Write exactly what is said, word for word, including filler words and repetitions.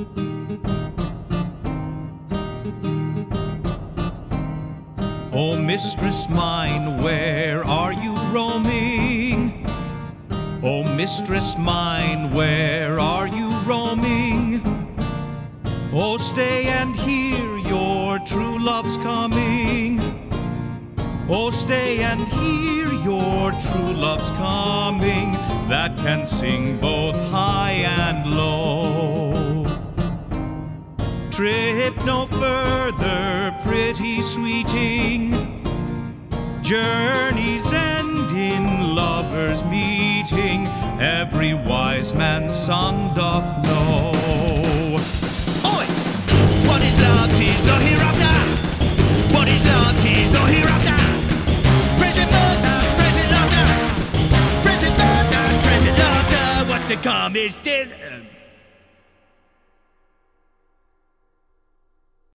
Oh, mistress mine, where are you roaming? Oh, mistress mine, where are you roaming? Oh, stay and hear your true love's coming. Oh, stay and hear your true love's coming, that can sing both high and low. Trip no further, pretty sweeting. Journeys end in lovers' meeting, every wise man's son doth know. Oi! What is love? 'Tis not hereafter. What is love? 'Tis not hereafter. Present laughter, present laughter. Present laughter, present laughter. What's to come is still.